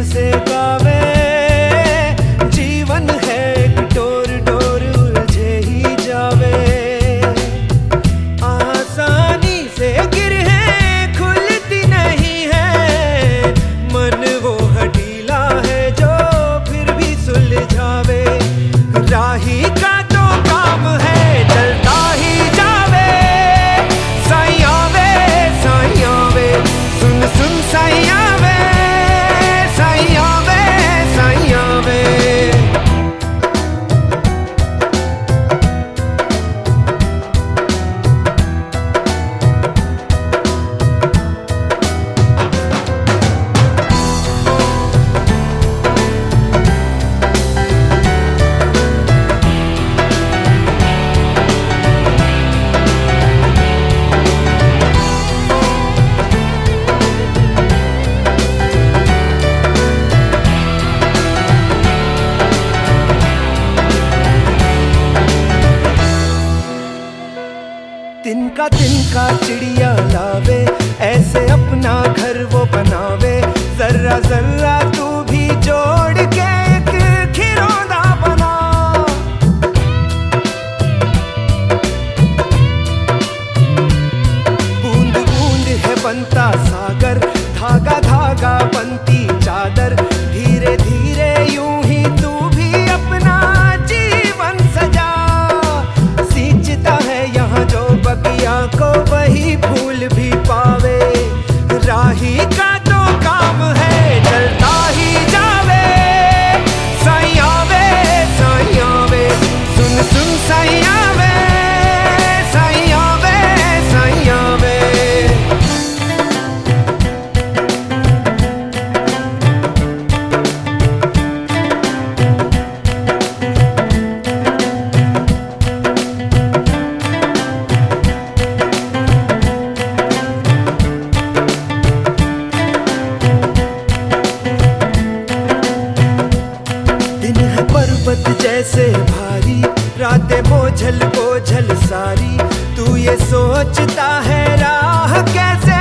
से गावे। जीवन है एक डोर डोर उलझे ही जावे। आसानी से गिरे खुलती नहीं है। मन वो हठीला है जो फिर भी सुलझावे। राही का तो काम है चलता ही जावे। साइया वे सुन सुन साइया वे। तिनका चिड़िया लावे। ऐसे अपना घर वो बनावे। जर्रा जर्रा तू भी जोड़ के एक खिलौना बना। बूंद बूंद है बनता सागर। धागा धागा बनती चादर। धीरे धीरे यूं ही तू भी अपना जीवन सजा। सींचता है यहाँ जो बगिया को वही फूल भी पावे। राही का तो काम है चलता ही जावे। साइया वे सुन सुन साइया वे। साइया वे पर्वत जैसे भारी। रातें बोझल बोझल सारी। तू ये सोचता है राह कैसे